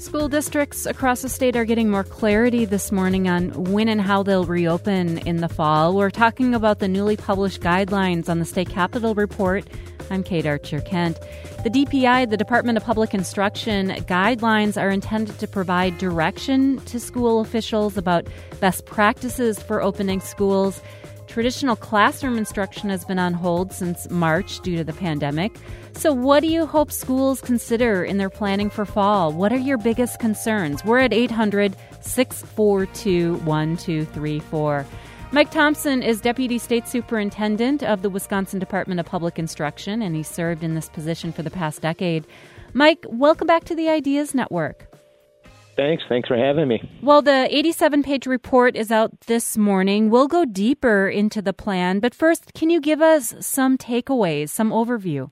School districts across the state are getting more clarity this morning on when and how they'll reopen in the fall. We're talking about the newly published guidelines on the State Capitol Report. I'm Kate Archer-Kent. The DPI, the Department of Public Instruction, guidelines are intended to provide direction to school officials about best practices for opening schools. Traditional classroom instruction has been on hold since March due to the pandemic. So what do you hope schools consider in their planning for fall? What are your biggest concerns? We're at 800-642-1234. Mike Thompson is Deputy State Superintendent of the Wisconsin Department of Public Instruction, and he's served in this position for the past decade. Mike, welcome back to the Ideas Network. Thanks for having me. Well, the 87-page report is out this morning. We'll go deeper into the plan, but first, can you give us some takeaways, some overview?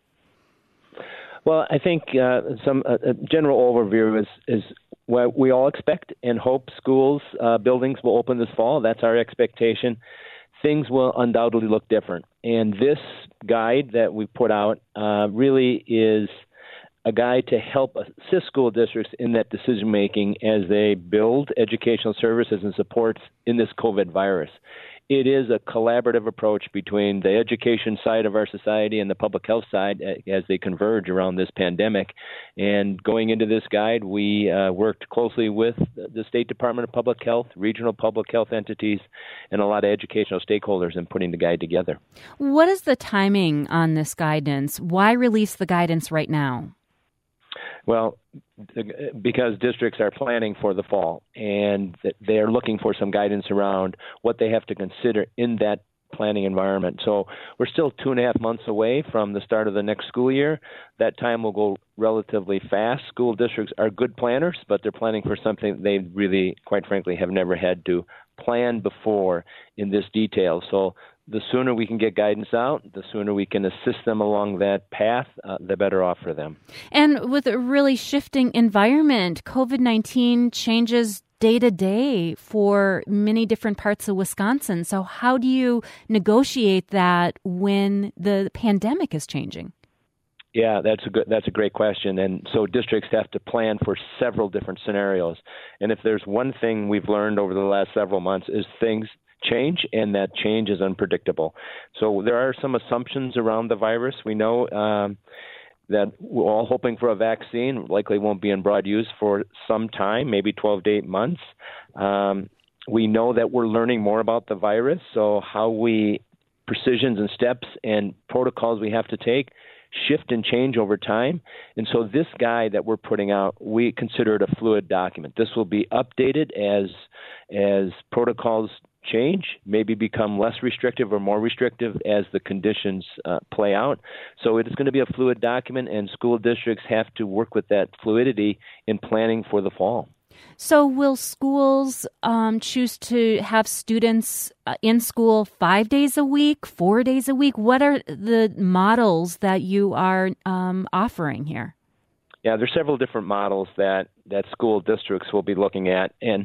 Well, I think some general overview is what we all expect and hope schools, buildings will open this fall. That's our expectation. Things will undoubtedly look different. And this guide that we put out really is a guide to help assist school districts in that decision-making as they build educational services and supports in this COVID virus. It is a collaborative approach between the education side of our society and the public health side as they converge around this pandemic. And going into this guide, we worked closely with the State Department of Public Health, regional public health entities, and a lot of educational stakeholders in putting the guide together. What is the timing on this guidance? Why release the guidance right now? Well, because districts are planning for the fall and they are looking for some guidance around what they have to consider in that planning environment. So we're still 2.5 months away from the start of the next school year. That time will go relatively fast. School districts are good planners, but they're planning for something they really, quite frankly, have never had to plan before in this detail. So the sooner we can get guidance out, the sooner we can assist them along that path, the better off for them. And with a really shifting environment, COVID-19 changes day to day for many different parts of Wisconsin. So how do you negotiate that when the pandemic is changing? Yeah, that's a great question. And so districts have to plan for several different scenarios. And if there's one thing we've learned over the last several months is things change, and that change is unpredictable. So there are some assumptions around the virus. We know that we're all hoping for a vaccine, likely won't be in broad use for some time, maybe 12 to 8 months. We know that we're learning more about the virus, so precisions and steps and protocols we have to take shift and change over time. And so this guide that we're putting out, we consider it a fluid document. This will be updated as protocols change, maybe become less restrictive or more restrictive as the conditions play out. So it is going to be a fluid document, and school districts have to work with that fluidity in planning for the fall. So will schools choose to have students in school 5 days a week, 4 days a week? What are the models that you are offering here? Yeah, there's several different models that school districts will be looking at. And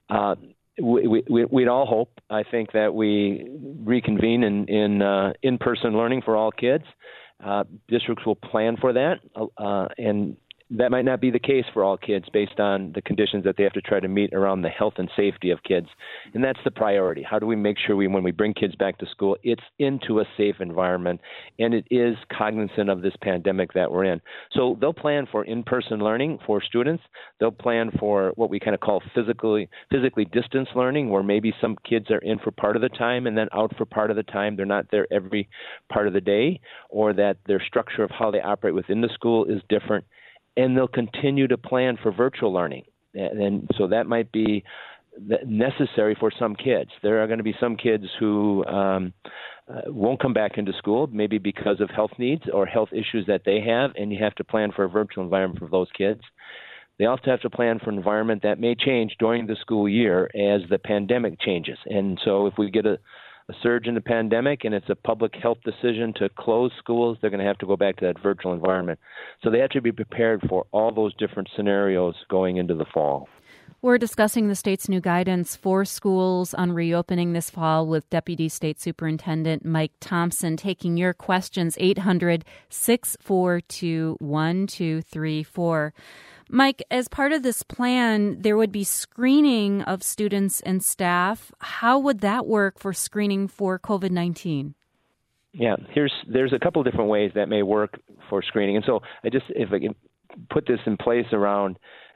we'd all hope, I think, that we reconvene in in-person learning for all kids. Districts will plan for that, and that might not be the case for all kids based on the conditions that they have to try to meet around the health and safety of kids. And that's the priority. How do we make sure when we bring kids back to school, it's into a safe environment and it is cognizant of this pandemic that we're in? So they'll plan for in-person learning for students. They'll plan for what we kind of call physically distanced learning, where maybe some kids are in for part of the time and then out for part of the time. They're not there every part of the day, or that their structure of how they operate within the school is different. And they'll continue to plan for virtual learning. And so that might be necessary for some kids. There are going to be some kids who won't come back into school, maybe because of health needs or health issues that they have, and you have to plan for a virtual environment for those kids. They also have to plan for an environment that may change during the school year as the pandemic changes. And so if we get a surge in the pandemic and it's a public health decision to close schools, they're going to have to go back to that virtual environment. So they have to be prepared for all those different scenarios going into the fall. We're discussing the state's new guidance for schools on reopening this fall with Deputy State Superintendent Mike Thompson. Taking your questions, 800-642-1234. Mike, as part of this plan, there would be screening of students and staff. How would that work for screening for COVID-19? Yeah, there's a couple of different ways that may work for screening. And so if I can put this in place around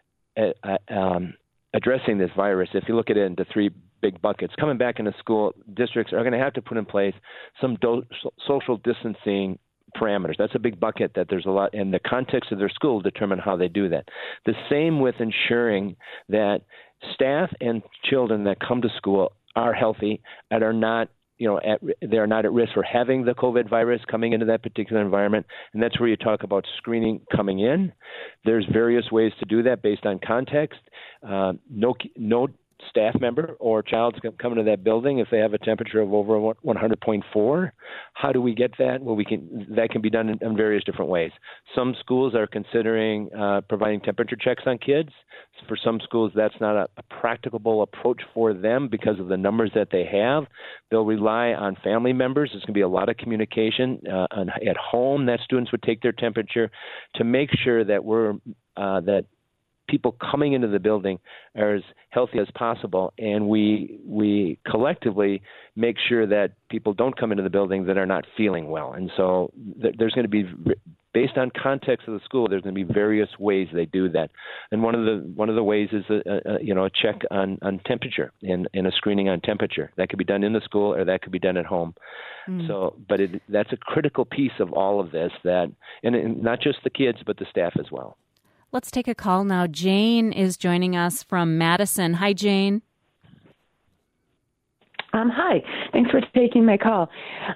addressing this virus, if you look at it into three big buckets, coming back into school, districts are going to have to put in place some social distancing parameters. That's a big bucket that there's a lot, and the context of their school will determine how they do that. The same with ensuring that staff and children that come to school are healthy and are not, they're not at risk for having the COVID virus coming into that particular environment. And that's where you talk about screening coming in. There's various ways to do that based on context. No staff member or child come into that building if they have a temperature of over 100.4. How do we get that? Well, that can be done in various different ways. Some schools are considering providing temperature checks on kids. For some schools, that's not a practicable approach for them because of the numbers that they have. They'll rely on family members. There's going to be a lot of communication at home that students would take their temperature to make sure that that people coming into the building are as healthy as possible, and we collectively make sure that people don't come into the building that are not feeling well. And so there's going to be, based on context of the school, there's going to be various ways they do that. And one of the ways is a check on temperature and a screening on temperature. That could be done in the school or that could be done at home. So, but that's a critical piece of all of this, and not just the kids but the staff as well. Let's take a call now. Jane is joining us from Madison. Hi, Jane. Hi. Thanks for taking my call.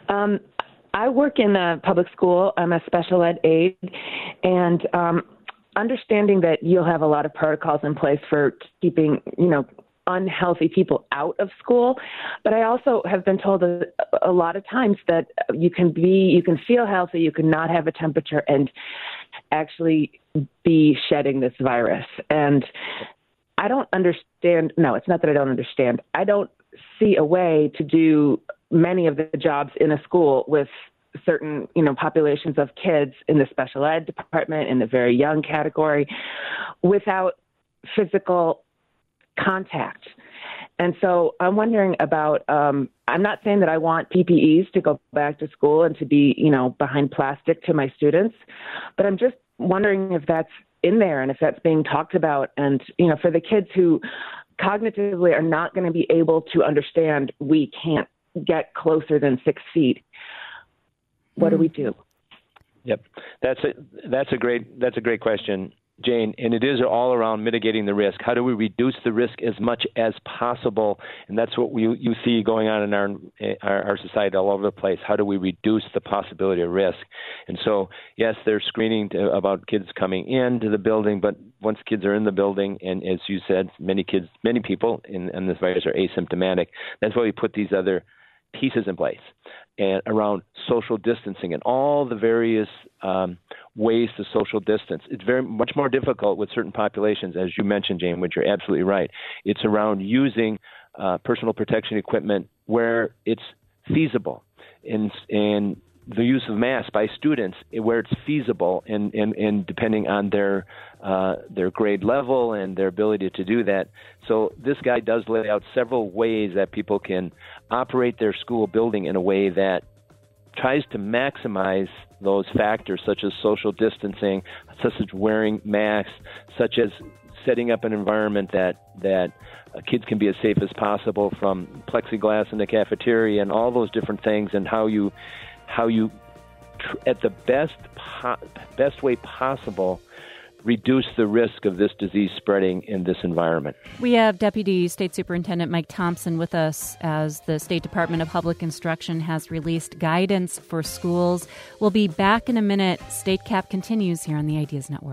I work in a public school. I'm a special ed aide, and understanding that you'll have a lot of protocols in place for keeping, unhealthy people out of school. But I also have been told a lot of times that you can feel healthy, you can not have a temperature, and actually be shedding this virus. And I don't understand. No, it's not that I don't understand. I don't see a way to do many of the jobs in a school with certain, populations of kids in the special ed department, in the very young category, without physical contact. And so I'm wondering about, I'm not saying that I want PPEs to go back to school and to be, behind plastic to my students, but I'm just wondering if that's in there and if that's being talked about. And, for the kids who cognitively are not going to be able to understand we can't get closer than 6 feet, what do we do? Yep. That's a great question, Jane, and it is all around mitigating the risk. How do we reduce the risk as much as possible? And that's what you see going on in our society all over the place. How do we reduce the possibility of risk? And so, yes, there's screening about kids coming into the building, but once kids are in the building, and as you said, many people in this virus are asymptomatic. That's why we put these other pieces in place and around social distancing and all the various ways to social distance. It's very much more difficult with certain populations, as you mentioned, Jane, which you're absolutely right. It's around using personal protection equipment where it's feasible, and the use of masks by students where it's feasible, and depending on their grade level and their ability to do that. So this guy does lay out several ways that people can operate their school building in a way that tries to maximize those factors, such as social distancing, such as wearing masks, such as setting up an environment that kids can be as safe as possible, from plexiglass in the cafeteria and all those different things, and how you at the best way possible reduce the risk of this disease spreading in this environment. We have Deputy State Superintendent Mike Thompson with us as the State Department of Public Instruction has released guidance for schools. We'll be back in a minute. State Cap continues here on the Ideas Network.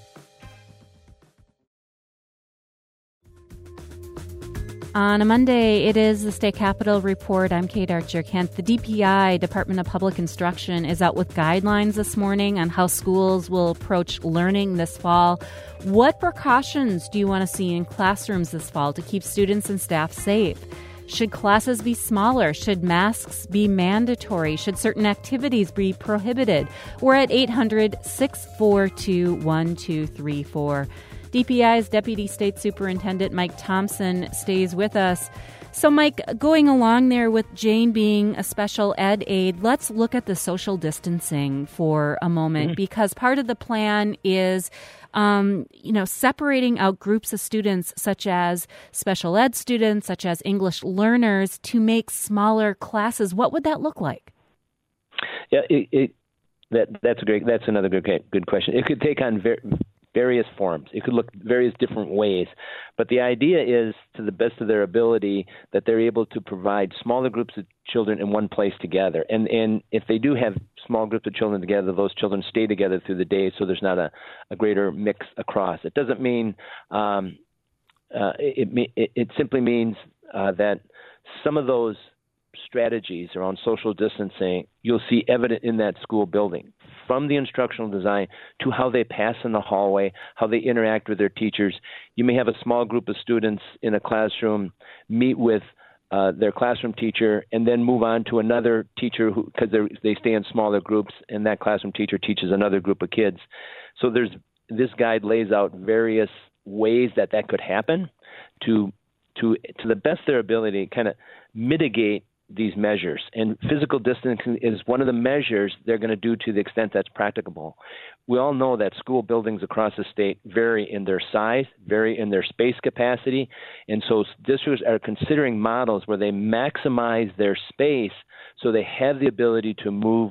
On a Monday, it is the State Capitol Report. I'm Kate Archer-Kent. The DPI, Department of Public Instruction, is out with guidelines this morning on how schools will approach learning this fall. What precautions do you want to see in classrooms this fall to keep students and staff safe? Should classes be smaller? Should masks be mandatory? Should certain activities be prohibited? We're at 800-642-1234. DPI's Deputy State Superintendent Mike Thompson stays with us. So, Mike, going along there with Jane being a special ed aide, let's look at the social distancing for a moment, because part of the plan is, separating out groups of students, such as special ed students, such as English learners, to make smaller classes. What would that look like? Yeah, that's another good question. It could take on various forms. It could look various different ways. But the idea is, to the best of their ability, that they're able to provide smaller groups of children in one place together. And if they do have small groups of children together, those children stay together through the day, so there's not a greater mix across. It doesn't mean it simply means that some of those strategies around social distancing you'll see evident in that school building, from the instructional design to how they pass in the hallway, how they interact with their teachers. You may have a small group of students in a classroom meet with their classroom teacher and then move on to another teacher because they stay in smaller groups, and that classroom teacher teaches another group of kids. So this guide lays out various ways that could happen to the best of their ability, kind of mitigate these measures. And physical distancing is one of the measures they're going to do to the extent that's practicable. We all know that school buildings across the state vary in their size, vary in their space capacity, and so districts are considering models where they maximize their space so they have the ability to move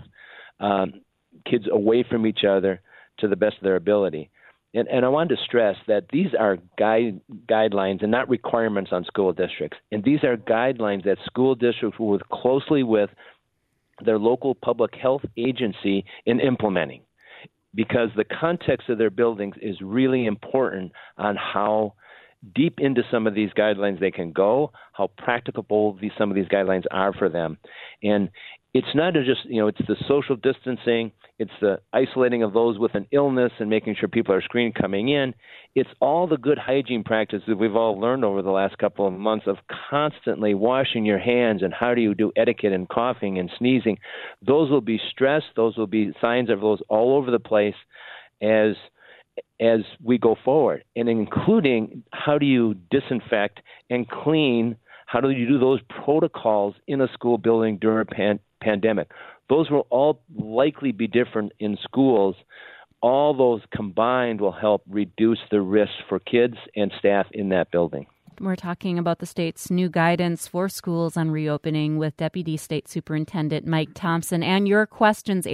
kids away from each other to the best of their ability. And I wanted to stress that these are guidelines and not requirements on school districts. And these are guidelines that school districts will work closely with their local public health agency in implementing, because the context of their buildings is really important on how deep into some of these guidelines they can go, how practicable some of these guidelines are for them. And it's not just, it's the social distancing, it's the isolating of those with an illness and making sure people are screened coming in. It's all the good hygiene practices that we've all learned over the last couple of months of constantly washing your hands and how do you do etiquette and coughing and sneezing. Those will be stressed. Those will be signs of those all over the place as we go forward, and including how do you disinfect and clean, how do you do those protocols in a school building during a pandemic. Those will all likely be different in schools. All those combined will help reduce the risk for kids and staff in that building. We're talking about the state's new guidance for schools on reopening with Deputy State Superintendent Mike Thompson. And your questions,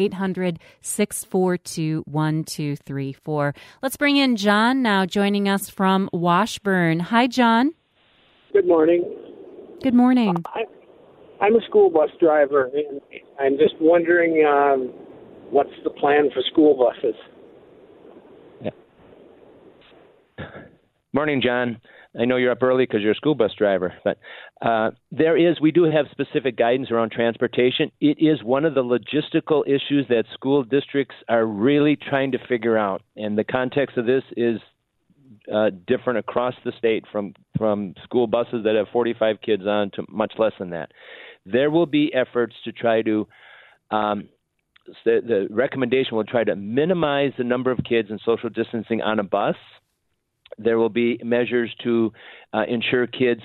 800-642-1234. Let's bring in John now, joining us from Washburn. Hi, John. Good morning. Good morning. I'm a school bus driver, and I'm just wondering what's the plan for school buses? Yeah. Morning, John. I know you're up early because you're a school bus driver, but we do have specific guidance around transportation. It is one of the logistical issues that school districts are really trying to figure out, and the context of this is different across the state, from school buses that have 45 kids on to much less than that. There will be efforts to try to the recommendation will try to minimize the number of kids and social distancing on a bus. There will be measures to ensure kids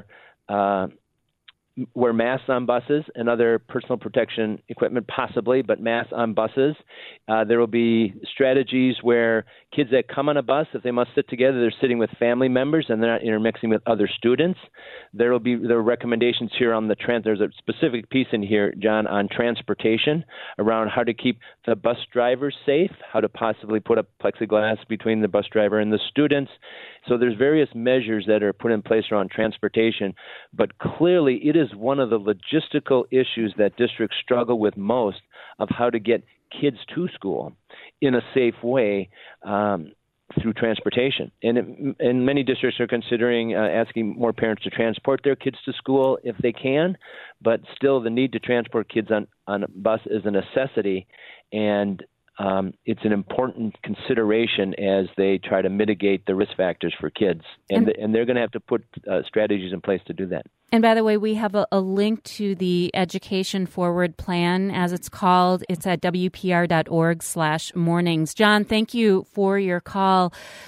wear masks on buses and other personal protection equipment, possibly, but masks on buses. There will be strategies where kids that come on a bus, if they must sit together, they're sitting with family members and they're not intermixing with other students. There are recommendations here on there's a specific piece in here, John, on transportation around how to keep the bus drivers safe, how to possibly put up plexiglass between the bus driver and the students. So there's various measures that are put in place around transportation, but clearly it is one of the logistical issues that districts struggle with most, of how to get kids to school in a safe way through transportation. And many districts are considering asking more parents to transport their kids to school if they can, but still the need to transport kids on a bus is a necessity, and it's an important consideration as they try to mitigate the risk factors for kids. And they're going to have to put strategies in place to do that. And by the way, we have a link to the Education Forward Plan, as it's called. It's at WPR.org/mornings. John, thank you for your call.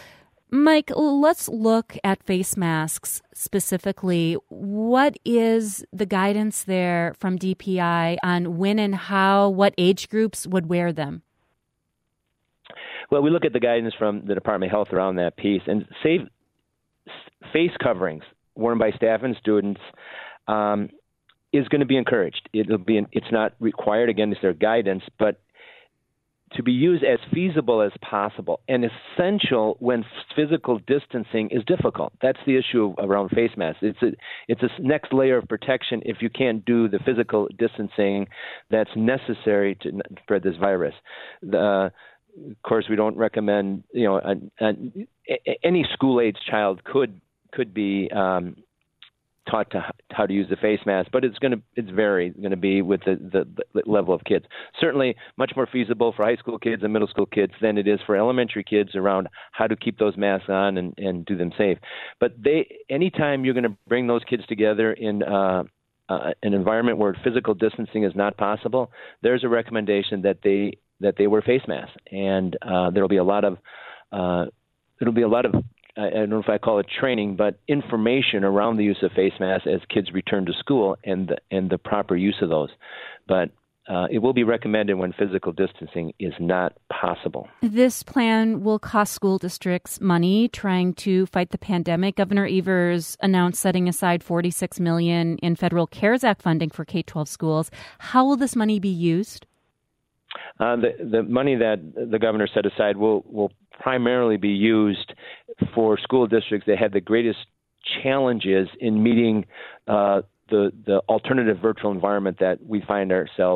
Mike, let's look at face masks specifically. What is the guidance there from DPI on when and how, what age groups would wear them? Well, we look at the guidance from the Department of Health around that piece, and face coverings worn by staff and students is going to be encouraged. It's not required. Again, it's their guidance, but to be used as feasible as possible and essential when physical distancing is difficult. That's the issue around face masks. It's a next layer of protection if you can't do the physical distancing that's necessary to spread this virus. Of course, we don't recommend, any school-age child could be taught how to use the face mask, but it's going to be with the level of kids. Certainly much more feasible for high school kids and middle school kids than it is for elementary kids around how to keep those masks on and do them safe. But anytime you're going to bring those kids together in an environment where physical distancing is not possible, there's a recommendation that they wear face masks, and there'll be a lot of I don't know if I call it training, but information around the use of face masks as kids return to school and the proper use of those. But it will be recommended when physical distancing is not possible. This plan will cost school districts money trying to fight the pandemic. Governor Evers announced setting aside $46 million in federal CARES Act funding for K-12 schools. How will this money be used? The money that the governor set aside will primarily be used for school districts that have the greatest challenges in meeting the alternative virtual environment that we find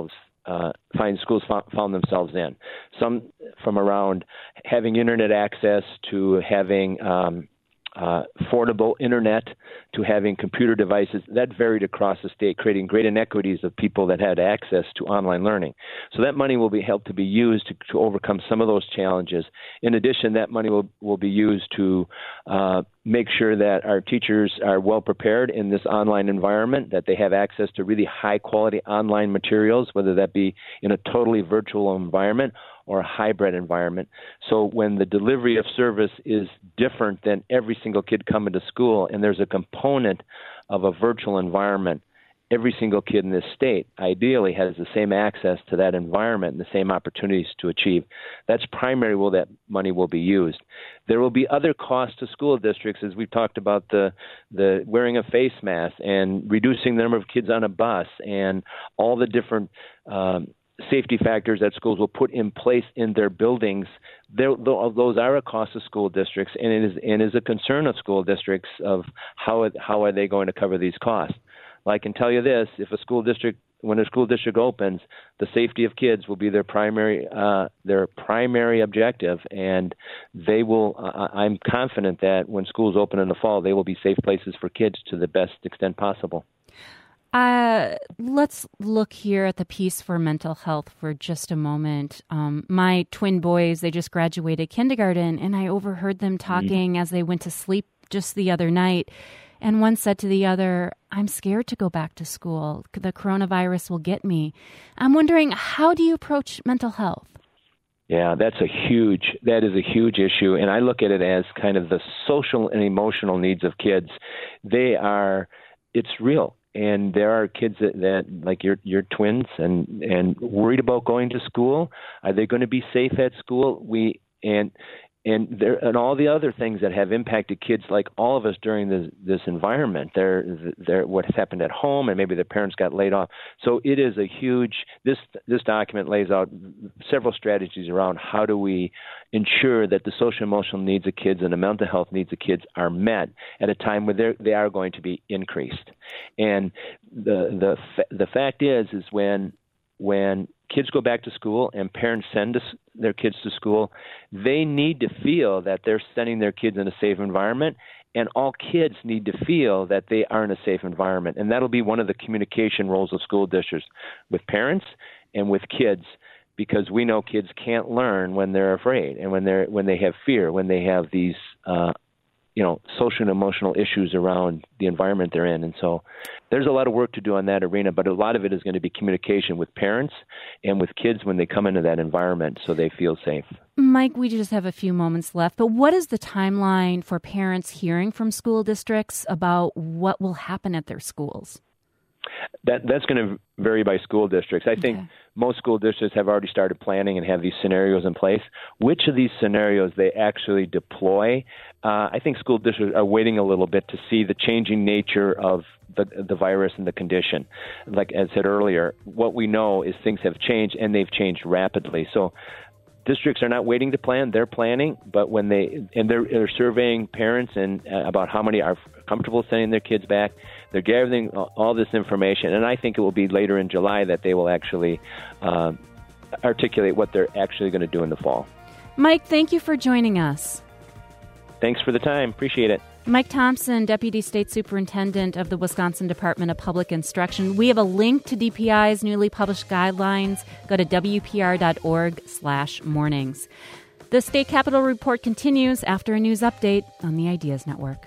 schools found themselves in. Some from around having internet access to having affordable internet to having computer devices. That varied across the state, creating great inequities of people that had access to online learning. So that money will be helped to be used to overcome some of those challenges. In addition, that money will be used to make sure that our teachers are well prepared in this online environment, that they have access to really high quality online materials, whether that be in a totally virtual environment or a hybrid environment. So when the delivery of service is different than every single kid coming to school, and there's a component of a virtual environment, every single kid in this state ideally has the same access to that environment and the same opportunities to achieve. That's primarily where that money will be used. There will be other costs to school districts, as we've talked about the wearing of face masks and reducing the number of kids on a bus and all the different safety factors that schools will put in place in their buildings. Those are a cost of school districts, and it is a concern of school districts of how are they going to cover these costs. Well, I can tell you this: when a school district opens, the safety of kids will be their primary objective, and they will. I'm confident that when schools open in the fall, they will be safe places for kids to the best extent possible. Let's look here at the piece for mental health for just a moment. My twin boys, they just graduated kindergarten, and I overheard them talking as they went to sleep just the other night. And one said to the other, "I'm scared to go back to school. The coronavirus will get me." I'm wondering, how do you approach mental health? Yeah, that is a huge issue. And I look at it as kind of the social and emotional needs of kids. It's real. And there are kids that like your twins and worried about going to school. Are they going to be safe at school? And all the other things that have impacted kids, like all of us during this environment. They're what has happened at home, and maybe their parents got laid off. So it is a huge. This document lays out several strategies around how do we ensure that the social emotional needs of kids and the mental health needs of kids are met at a time where they are going to be increased. And the fact is when kids go back to school and parents send their kids to school, they need to feel that they're sending their kids in a safe environment, and all kids need to feel that they are in a safe environment. And that'll be one of the communication roles of school districts with parents and with kids, because we know kids can't learn when they're afraid and when they have fear, when they have these social and emotional issues around the environment they're in. And so there's a lot of work to do on that arena, but a lot of it is going to be communication with parents and with kids when they come into that environment so they feel safe. Mike, we just have a few moments left, but what is the timeline for parents hearing from school districts about what will happen at their schools? That's going to vary by school districts. I think most school districts have already started planning and have these scenarios in place. Which of these scenarios they actually deploy, I think school districts are waiting a little bit to see the changing nature of the virus and the condition. Like I said earlier, what we know is things have changed, and they've changed rapidly. So districts are not waiting to plan; they're planning. But when they're surveying parents and about how many are comfortable sending their kids back. They're gathering all this information, and I think it will be later in July that they will actually articulate what they're actually going to do in the fall. Mike, thank you for joining us. Thanks for the time. Appreciate it. Mike Thompson, Deputy State Superintendent of the Wisconsin Department of Public Instruction. We have a link to DPI's newly published guidelines. Go to wpr.org/mornings. The State Capitol Report continues after a news update on the Ideas Network.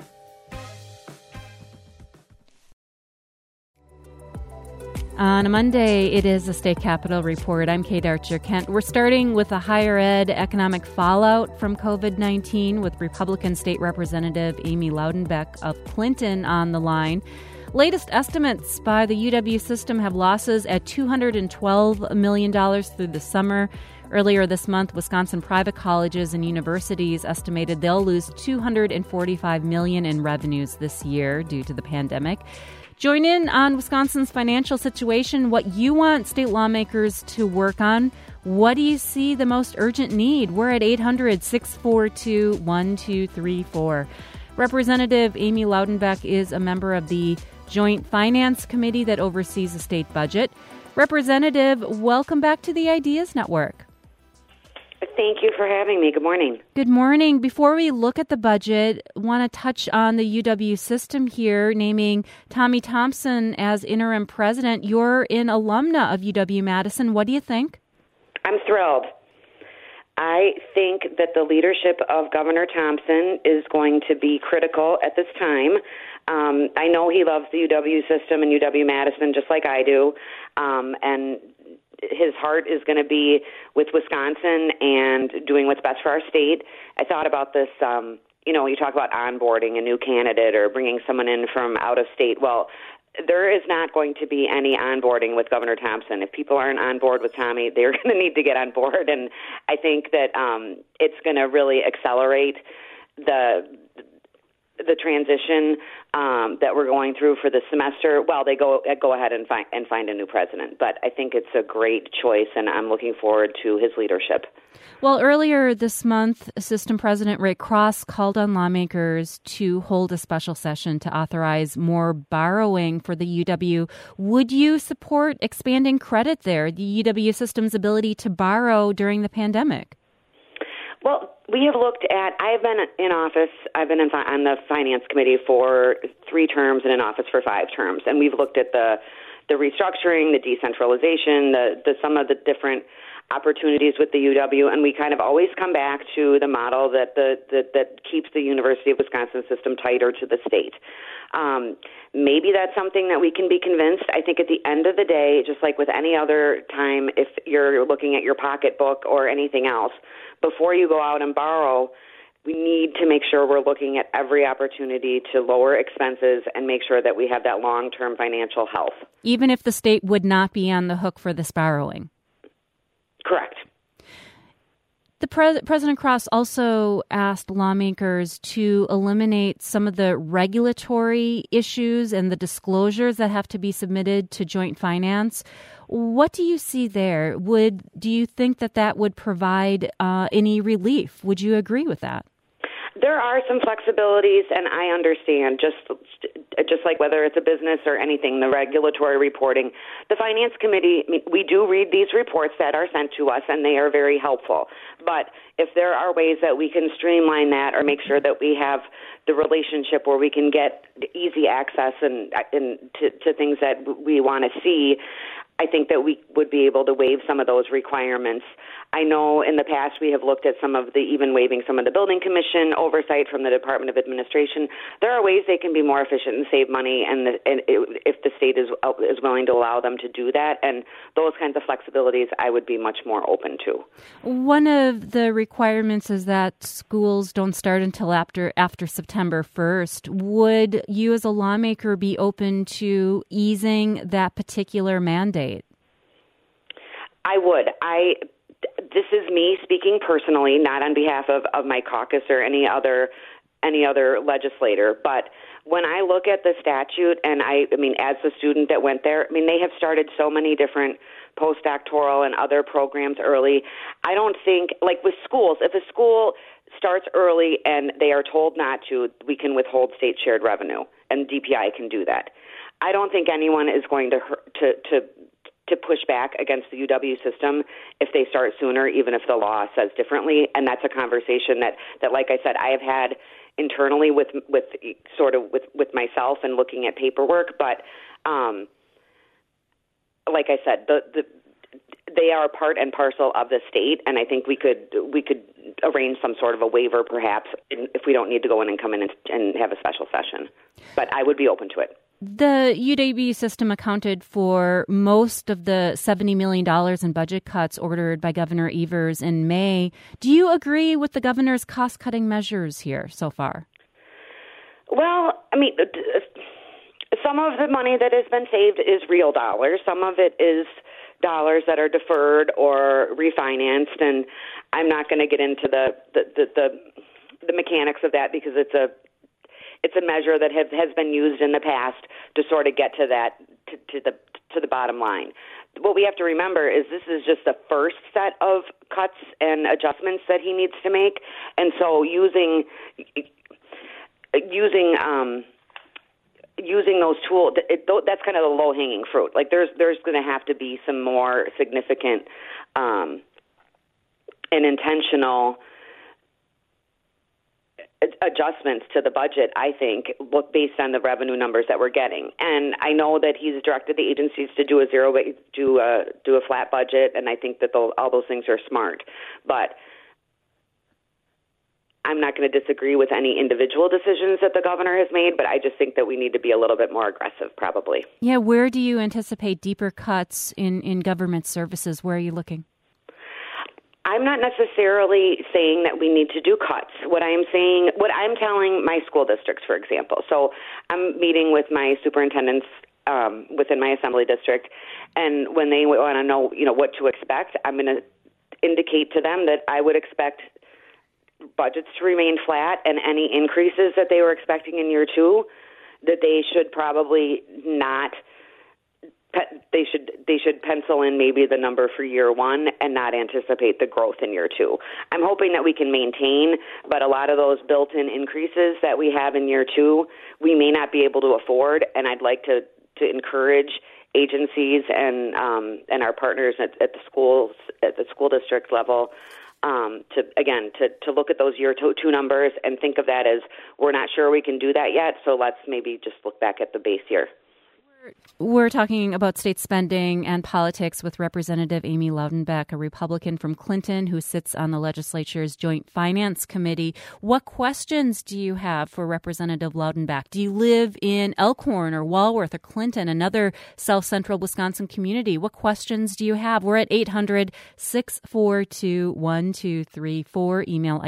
On a Monday, it is the State Capitol Report. I'm Kate Archer-Kent. We're starting with the higher ed economic fallout from COVID-19 with Republican State Representative Amy Loudenbeck of Clinton on the line. Latest estimates by the UW system have losses at $212 million through the summer. Earlier this month, Wisconsin private colleges and universities estimated they'll lose $245 million in revenues this year due to the pandemic. Join in on Wisconsin's financial situation, what you want state lawmakers to work on. What do you see the most urgent need? We're at 800-642-1234. Representative Amy Loudenbeck is a member of the Joint Finance Committee that oversees the state budget. Representative, welcome back to the Ideas Network. Thank you for having me. Good morning. Good morning. Before we look at the budget, I want to touch on the UW system here, naming Tommy Thompson as interim president. You're an alumna of UW-Madison. What do you think? I'm thrilled. I think that the leadership of Governor Thompson is going to be critical at this time. I know he loves the UW system and UW-Madison just like I do, and his heart is going to be with Wisconsin and doing what's best for our state. I thought about this, you talk about onboarding a new candidate or bringing someone in from out of state. Well, there is not going to be any onboarding with Governor Thompson. If people aren't on board with Tommy, they're going to need to get on board. And I think that it's going to really accelerate the transition that we're going through for the semester. Well, they go ahead and find a new president. But I think it's a great choice, and I'm looking forward to his leadership. Well, earlier this month, System President Ray Cross called on lawmakers to hold a special session to authorize more borrowing for the UW. Would you support expanding credit there, the UW system's ability to borrow during the pandemic? Well, we have looked at, I've been in office, I've been on the Finance Committee for 3 terms and in office for 5 terms, and we've looked at the restructuring, the decentralization, the some of the different opportunities with the UW, and we kind of always come back to the model that keeps the University of Wisconsin system tighter to the state. Maybe that's something that we can be convinced. I think at the end of the day, just like with any other time, if you're looking at your pocketbook or anything else, before you go out and borrow, we need to make sure we're looking at every opportunity to lower expenses and make sure that we have that long-term financial health. Even if the state would not be on the hook for this borrowing? Correct. The President Cross also asked lawmakers to eliminate some of the regulatory issues and the disclosures that have to be submitted to Joint Finance. What do you see there? Do you think that would provide any relief? Would you agree with that? There are some flexibilities, and I understand, just like whether it's a business or anything, the regulatory reporting. The Finance Committee, we do read these reports that are sent to us, and they are very helpful. But if there are ways that we can streamline that or make sure that we have the relationship where we can get easy access and to things that we want to see, I think that we would be able to waive some of those requirements. I know in the past we have looked at even waiving some of the building commission oversight from the Department of Administration. There are ways they can be more efficient and save money, if the state is willing to allow them to do that, and those kinds of flexibilities I would be much more open to. One of the requirements is that schools don't start until after September 1st. Would you as a lawmaker be open to easing that particular mandate? I would. This is me speaking personally, not on behalf of my caucus or any other legislator. But when I look at the statute, and I mean, as the student that went there, I mean, they have started so many different postdoctoral and other programs early. I don't think, like with schools, if a school starts early and they are told not to, we can withhold state shared revenue, and DPI can do that. I don't think anyone is going to push back against the UW system if they start sooner, even if the law says differently. And that's a conversation that like I said, I have had internally with myself and looking at paperwork. But like I said, they are part and parcel of the state, and I think we could arrange some sort of a waiver, perhaps, if we don't need to go in and come in and have a special session. But I would be open to it. The UW system accounted for most of the $70 million in budget cuts ordered by Governor Evers in May. Do you agree with the governor's cost-cutting measures here so far? Well, I mean, some of the money that has been saved is real dollars. Some of it is dollars that are deferred or refinanced, and I'm not going to get into the mechanics of that because it's a measure that has been used in the past to sort of get to that to the bottom line. What we have to remember is this is just the first set of cuts and adjustments that he needs to make, and so using those tools, that's kind of the low-hanging fruit. Like there's going to have to be some more significant and intentional adjustments to the budget, I think, based on the revenue numbers that we're getting. And I know that he's directed the agencies to do a flat budget, and I think that all those things are smart. But I'm not going to disagree with any individual decisions that the governor has made, but I just think that we need to be a little bit more aggressive, probably. Yeah, where do you anticipate deeper cuts in government services? Where are you looking? I'm not necessarily saying that we need to do cuts. What I'm telling my school districts, for example. So I'm meeting with my superintendents within my assembly district, and when they want to know, what to expect, I'm going to indicate to them that I would expect budgets to remain flat, and any increases that they were expecting in year two, that they should probably not. They should pencil in maybe the number for year one and not anticipate the growth in year two. I'm hoping that we can maintain, but a lot of those built-in increases that we have in year two, we may not be able to afford, and I'd like to encourage agencies and our partners at the schools, at the school district level, to look at those year two numbers and think of that as we're not sure we can do that yet, so let's maybe just look back at the base year. We're talking about state spending and politics with Representative Amy Loudenbeck, a Republican from Clinton who sits on the legislature's Joint Finance Committee. What questions do you have for Representative Loudenbeck? Do you live in Elkhorn or Walworth or Clinton, another South Central Wisconsin community? What questions do you have? We're at 800-642-1234. Email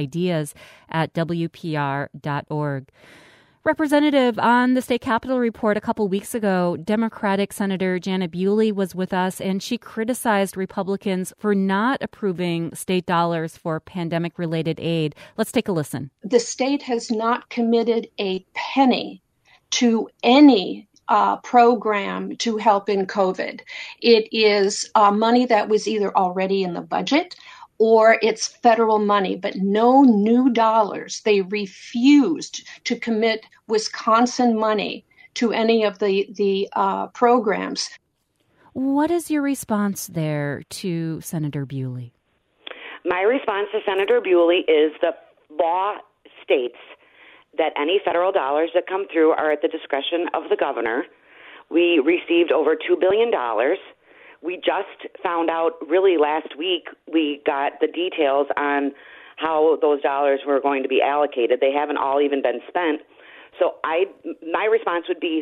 ideas@wpr.org. Representative, on the State Capitol Report a couple weeks ago, Democratic Senator Janet Bewley was with us, and she criticized Republicans for not approving state dollars for pandemic-related aid. Let's take a listen. The state has not committed a penny to any program to help in COVID. It is money that was either already in the budget or it's federal money, but no new dollars. They refused to commit Wisconsin money to any of the programs. What is your response there to Senator Bewley? My response to Senator Bewley is the law states that any federal dollars that come through are at the discretion of the governor. We received over $2 billion. we just found out really last week, we got the details on how those dollars were going to be allocated. They haven't all even been spent. So my response would be,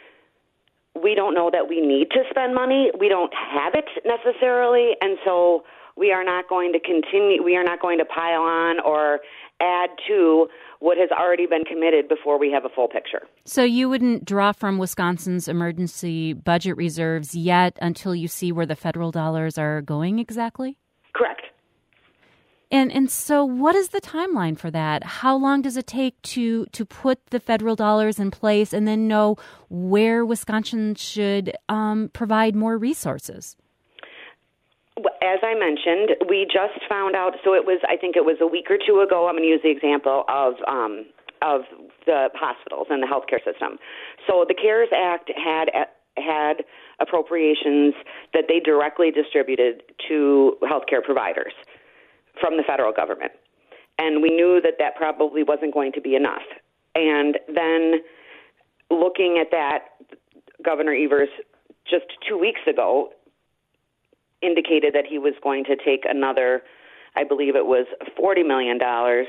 we don't know that we need to spend money. We don't have it necessarily, and so we are not going to continue. We are not going to pile on or add to what has already been committed before we have a full picture. So you wouldn't draw from Wisconsin's emergency budget reserves yet until you see where the federal dollars are going exactly? Correct. And so what is the timeline for that? How long does it take to put the federal dollars in place and then know where Wisconsin should provide more resources? As I mentioned, we just found out, so I think it was a week or two ago, I'm going to use the example of the hospitals and the healthcare system. So the CARES Act had appropriations that they directly distributed to healthcare providers from the federal government. And we knew that probably wasn't going to be enough. And then looking at that, Governor Evers just 2 weeks ago indicated that he was going to take another, I believe it was $40 million,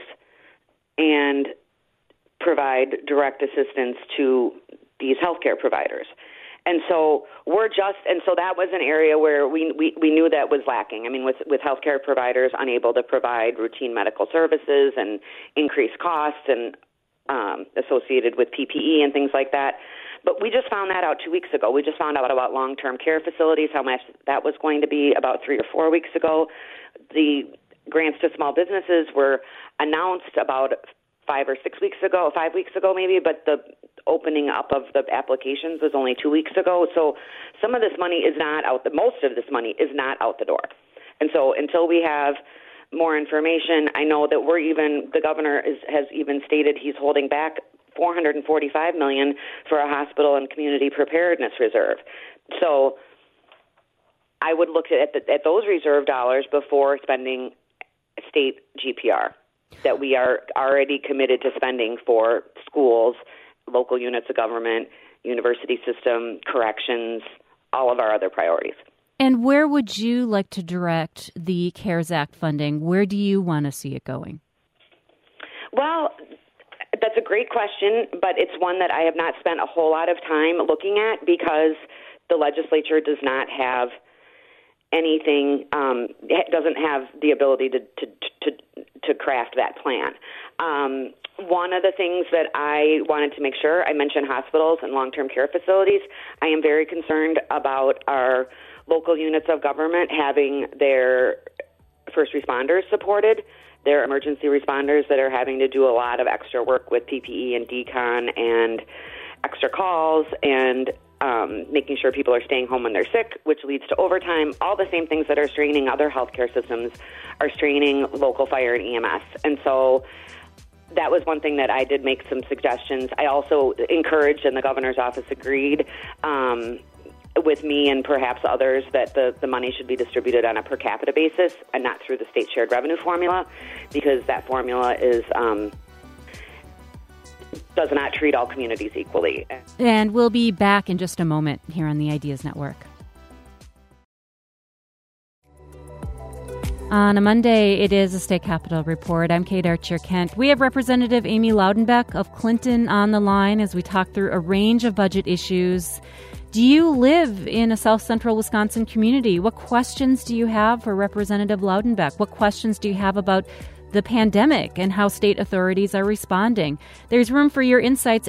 and provide direct assistance to these healthcare providers. And so that was an area where we knew that was lacking. I mean, with healthcare providers unable to provide routine medical services and increased costs and associated with PPE and things like that. But we just found that out 2 weeks ago. We just found out about long-term care facilities, how much that was going to be about 3 or 4 weeks ago. The grants to small businesses were announced about 5 weeks ago maybe, but the opening up of the applications was only 2 weeks ago. So some of this money is not out. Most of this money is not out the door. And so until we have more information, I know that the governor has even stated he's holding back $445 million for a hospital and community preparedness reserve. So I would look at those reserve dollars before spending state GPR that we are already committed to spending for schools, local units of government, university system, corrections, all of our other priorities. And where would you like to direct the CARES Act funding? Where do you want to see it going? Well, that's a great question, but it's one that I have not spent a whole lot of time looking at because the legislature does not have anything, doesn't have the ability to craft that plan. One of the things that I wanted to make sure, I mentioned hospitals and long-term care facilities. I am very concerned about our local units of government having their first responders supported, their emergency responders that are having to do a lot of extra work with PPE and decon and extra calls and making sure people are staying home when they're sick, which leads to overtime. All the same things that are straining other healthcare systems are straining local fire and EMS. And so that was one thing that I did make some suggestions. I also encouraged, and the governor's office agreed with me and perhaps others, that the money should be distributed on a per capita basis and not through the state shared revenue formula, because that formula does not treat all communities equally. And we'll be back in just a moment here on the Ideas Network. On a Monday, it is a State Capitol Report. I'm Kate Archer-Kent. We have Representative Amy Loudenbeck of Clinton on the line as we talk through a range of budget issues. Do you live in a South Central Wisconsin community? What questions do you have for Representative Loudenbeck? What questions do you have about the pandemic and how state authorities are responding? There's room for your insights,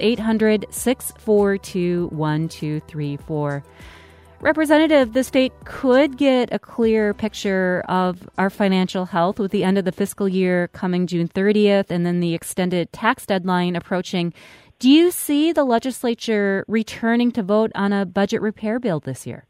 800-642-1234. Representative, the state could get a clear picture of our financial health with the end of the fiscal year coming June 30th and then the extended tax deadline approaching. Do you see the legislature returning to vote on a budget repair bill this year?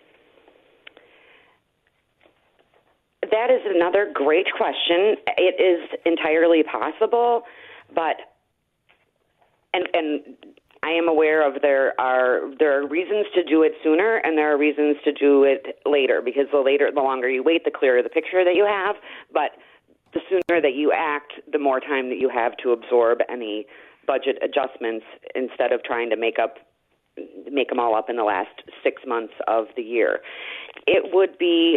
That is another great question. It is entirely possible, but and I am aware of there are reasons to do it sooner and there are reasons to do it later, because the longer you wait, the clearer the picture that you have. But the sooner that you act, the more time that you have to absorb any budget adjustments instead of trying to make up make them all up in the last 6 months of the year. It would be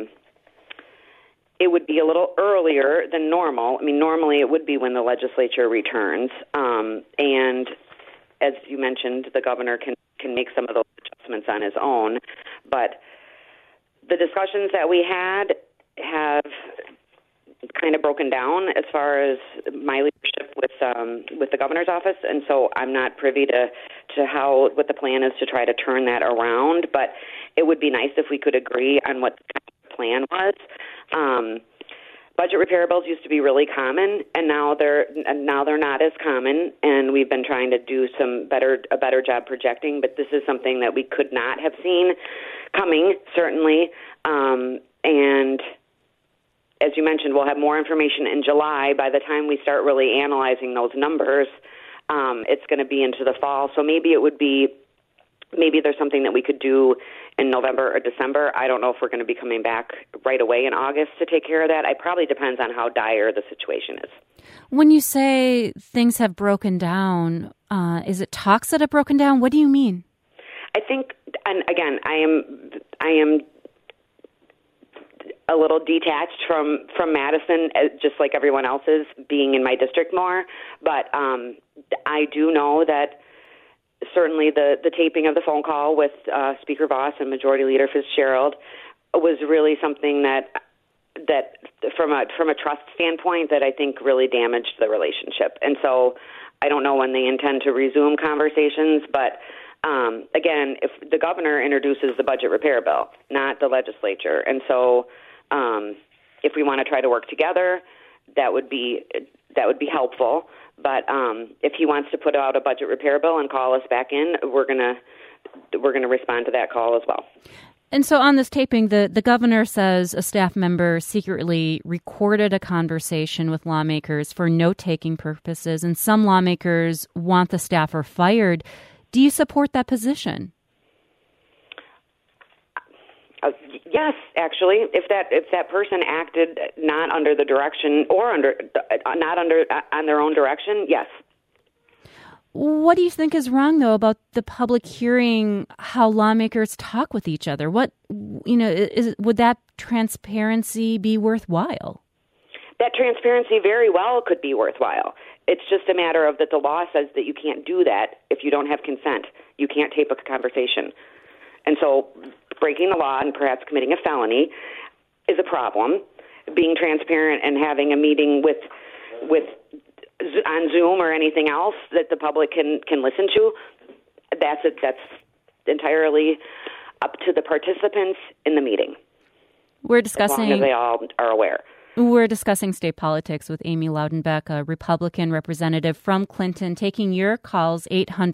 a little earlier than normal. I mean, normally it would be when the legislature returns, and as you mentioned, the governor can make some of those adjustments on his own. But the discussions that we had have kind of broken down as far as my leadership with the governor's office, and so I'm not privy to what the plan is to try to turn that around. But it would be nice if we could agree on what the plan was. Budget repair bills used to be really common, and now they're not as common. And we've been trying to do a better job projecting. But this is something that we could not have seen coming, certainly. And as you mentioned, we'll have more information in July. By the time we start really analyzing those numbers, it's going to be into the fall. So maybe there's something that we could do in November or December. I don't know if we're going to be coming back right away in August to take care of that. It probably depends on how dire the situation is. When you say things have broken down, is it talks that have broken down? What do you mean? I think, and again, I am a little detached from Madison, just like everyone else is, being in my district more. But I do know that certainly the taping of the phone call with Speaker Voss and Majority Leader Fitzgerald was really something that from a trust standpoint that I think really damaged the relationship. And so I don't know when they intend to resume conversations, but again, if the governor introduces the budget repair bill, not the legislature. And so if we want to try to work together, that would be helpful. But if he wants to put out a budget repair bill and call us back in, we're gonna respond to that call as well. And so on this taping, the governor says a staff member secretly recorded a conversation with lawmakers for note-taking purposes, and some lawmakers want the staffer fired. Do you support that position? Yes, actually, if that person acted not under the direction or on their own direction, yes. What do you think is wrong, though, about the public hearing how lawmakers talk with each other? Would that transparency be worthwhile? That transparency very well could be worthwhile. It's just a matter of that the law says that you can't do that if you don't have consent. You can't tape a conversation. And so breaking the law and perhaps committing a felony is a problem. Being transparent and having a meeting with on Zoom or anything else that the public can listen to, that's entirely up to the participants in the meeting. We're discussing, as long as they all are aware. We're discussing state politics with Amy Loudenbeck, a Republican representative from Clinton, taking your calls,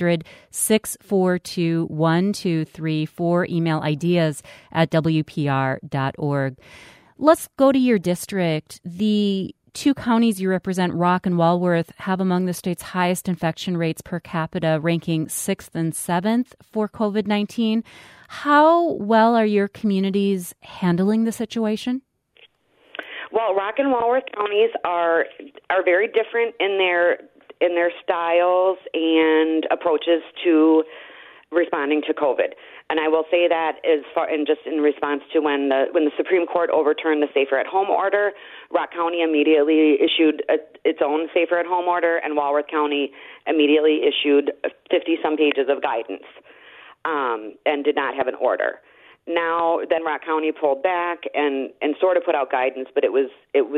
800-642-1234. Email ideas@wpr.org. Let's go to your district. The two counties you represent, Rock and Walworth, have among the state's highest infection rates per capita, ranking 6th and 7th for COVID-19. How well are your communities handling the situation? Well, Rock and Walworth counties are very different in their styles and approaches to responding to COVID. And I will say that just in response to when the Supreme Court overturned the Safer at Home order, Rock County immediately issued its own Safer at Home order, and Walworth County immediately issued 50-some pages of guidance and did not have an order. Now, then Rock County pulled back and sort of put out guidance, but it was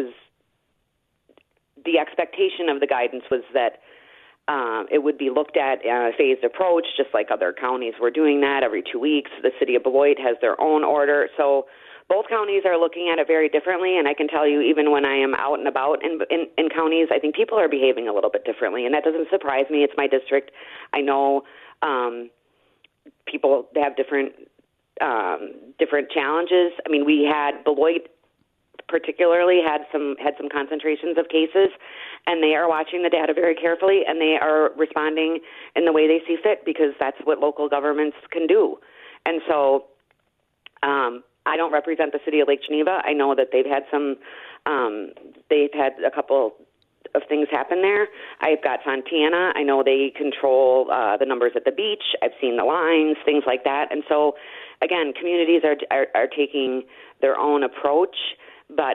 the expectation of the guidance was that it would be looked at a phased approach, just like other counties were doing that every 2 weeks. The city of Beloit has their own order. So both counties are looking at it very differently, and I can tell you even when I am out and about in counties, I think people are behaving a little bit differently, and that doesn't surprise me. It's my district. I know people have different challenges. I mean, we had Beloit particularly had some concentrations of cases, and they are watching the data very carefully, and they are responding in the way they see fit because that's what local governments can do. And so I don't represent the city of Lake Geneva. I know that they've had a couple of things happen there. I've got Fontana. I know they control the numbers at the beach. I've seen the lines, things like that. And so, again, communities are taking their own approach, but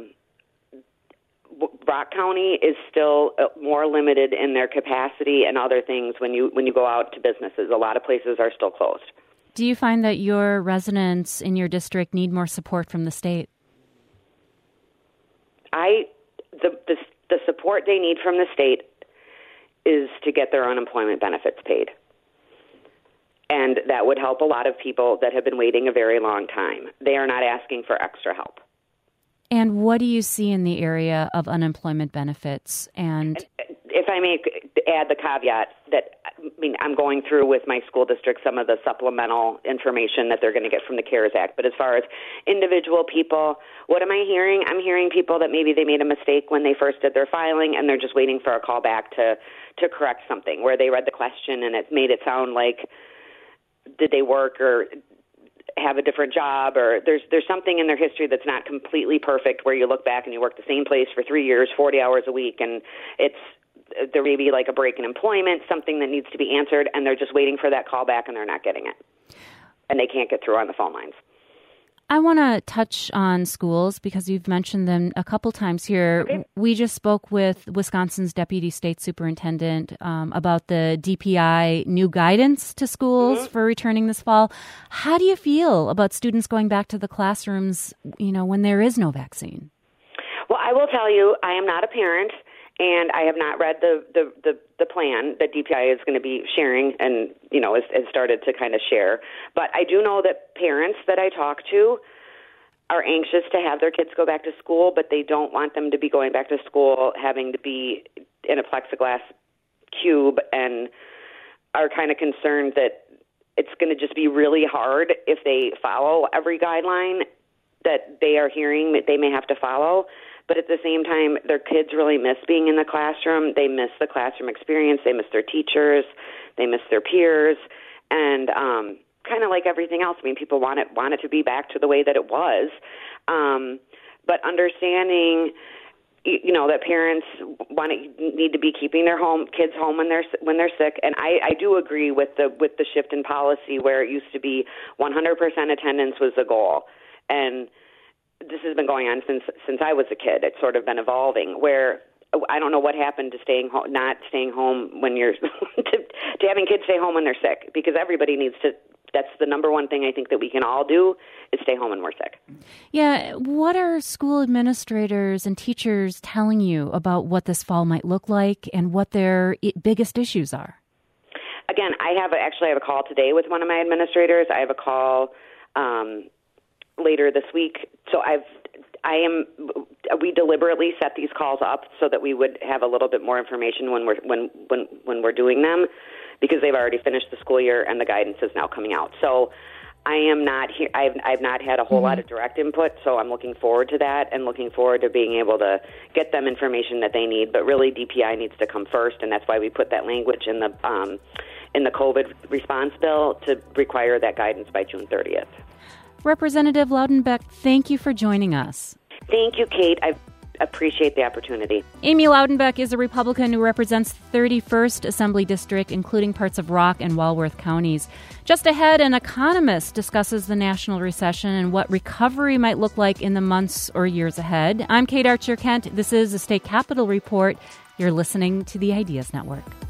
Rock County is still more limited in their capacity and other things when you go out to businesses. A lot of places are still closed. Do you find that your residents in your district need more support from the state? The support they need from the state is to get their unemployment benefits paid. And that would help a lot of people that have been waiting a very long time. They are not asking for extra help. And what do you see in the area of unemployment benefits? And if I may add the caveat that, I'm going through with my school district some of the supplemental information that they're going to get from the CARES Act. But as far as individual people, what am I hearing? I'm hearing people that maybe they made a mistake when they first did their filing, and they're just waiting for a call back to correct something, where they read the question and it made it sound like, did they work or have a different job, or there's something in their history that's not completely perfect, where you look back and you work the same place for 3 years, 40 hours a week, and there may be like a break in employment, something that needs to be answered, and they're just waiting for that call back and they're not getting it. And they can't get through on the phone lines. I want to touch on schools because you've mentioned them a couple times here. Okay. We just spoke with Wisconsin's Deputy State Superintendent about the DPI new guidance to schools for returning this fall. How do you feel about students going back to the classrooms, when there is no vaccine? Well, I will tell you, I am not a parent, and I have not read the plan that DPI is going to be sharing and, has started to kind of share. But I do know that parents that I talk to are anxious to have their kids go back to school, but they don't want them to be going back to school having to be in a plexiglass cube, and are kind of concerned that it's going to just be really hard if they follow every guideline that they are hearing that they may have to follow. But at the same time, their kids really miss being in the classroom. They miss the classroom experience. They miss their teachers. They miss their peers. And kind of like everything else, people want it to be back to the way that it was. But understanding, that parents need to be keeping their kids home when they're sick. And I do agree with the shift in policy, where it used to be 100% attendance was the goal. And this has been going on since I was a kid. It's sort of been evolving, where I don't know what happened to not staying home when you're to having kids stay home when they're sick, because everybody needs to. That's the number one thing I think that we can all do is stay home when we're sick. Yeah. What are school administrators and teachers telling you about what this fall might look like and what their biggest issues are? Again, I have a call today with one of my administrators. I have a call later this week. So we deliberately set these calls up so that we would have a little bit more information when we're doing them, because they've already finished the school year and the guidance is now coming out. So I am not here. I've not had a whole lot of direct input, so I'm looking forward to that and looking forward to being able to get them information that they need. But really, DPI needs to come first, and that's why we put that language in the COVID response bill to require that guidance by June 30th. Representative Loudenbeck, thank you for joining us. Thank you, Kate. I appreciate the opportunity. Amy Loudenbeck is a Republican who represents the 31st Assembly District, including parts of Rock and Walworth counties. Just ahead, an economist discusses the national recession and what recovery might look like in the months or years ahead. I'm Kate Archer-Kent. This is the State Capitol Report. You're listening to the Ideas Network.